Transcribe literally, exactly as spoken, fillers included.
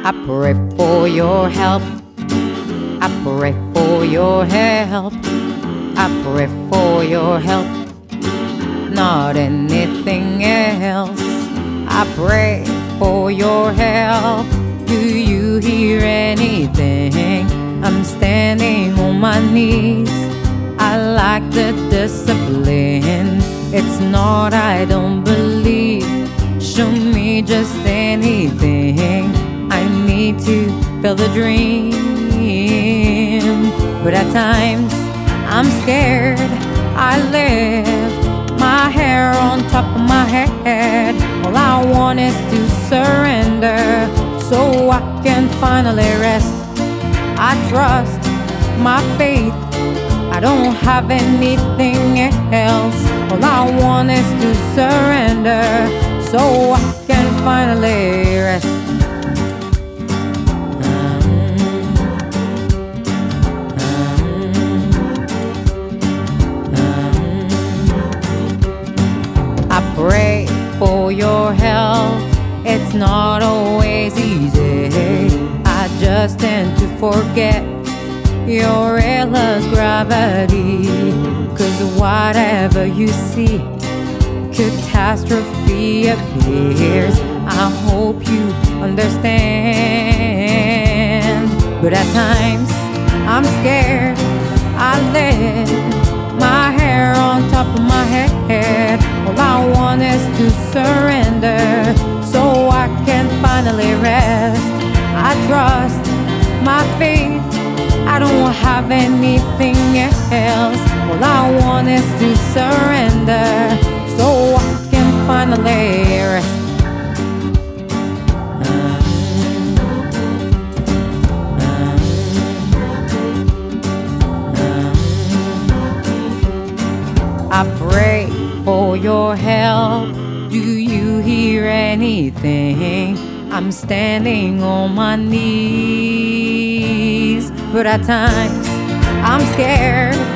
I pray for your help. I pray for your help. I pray for your help, not anything else. I pray for your help. Do you hear anything? I'm standing on my knees. I lack the discipline. It's not I don't believe. Show me just anything. I need to feel the dream. But at times I'm scared. I lift my hair on top of my head. All I want is to surrender, so I can finally rest. I trust my faith. I don't have anything else. All I want is to surrender, so I can finally rest. I pray for your help. It's not always easy. I just tend to forget your endless gravity. Cause whatever you see, catastrophe appears. I hope you understand. But at times I'm scared. I let my hair on top of my head. All I want is to surrender, so I can finally rest. I trust my faith. I don't have anything else. All I want is to surrender, so I can finally rest. I pray for your help. Do you hear anything? I'm standing on my knees. But at times I'm scared.